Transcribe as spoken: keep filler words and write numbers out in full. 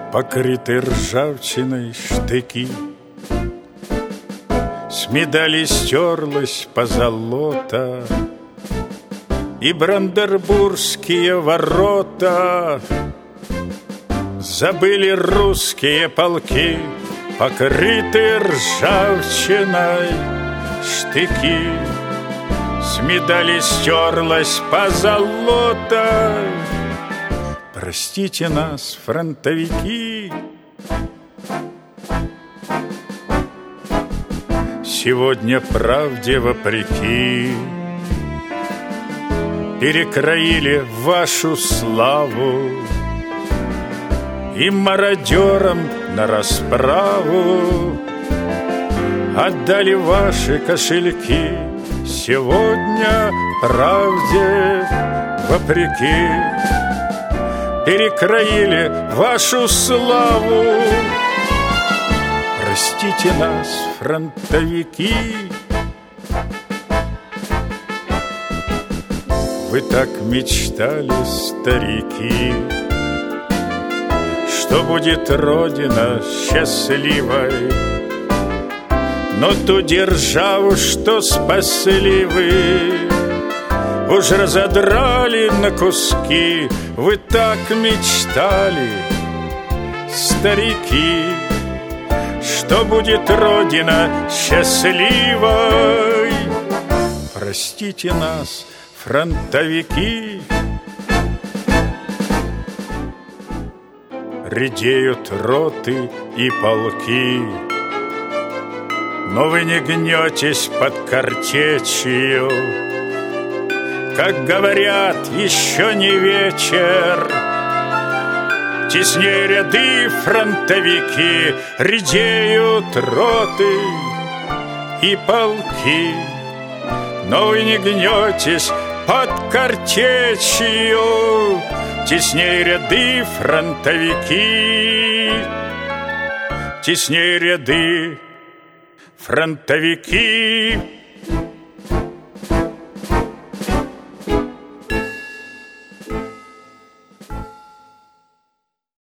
покрыты ржавчиной штыки. С медали стерлась позолота, и брандербургские ворота. Забыли русские полки, покрыты ржавчиной штыки. С медали стерлась позолота. Простите нас, фронтовики. Сегодня правде вопреки перекроили вашу славу и мародерам на расправу отдали ваши кошельки. Сегодня правде вопреки перекроили вашу славу. Простите нас, фронтовики. Вы так мечтали, старики, что будет Родина счастливой, но ту державу, что спасли вы, уж разодрали на куски. Вы так мечтали, старики, что будет Родина счастливой. Простите нас, фронтовики. Редеют роты и полки, но вы не гнетесь под картечью. Как говорят, еще не вечер. Теснее ряды фронтовики, редеют роты и полки, но вы не гнетесь под картечью. Теснее ряды фронтовики, теснее ряды фронтовики.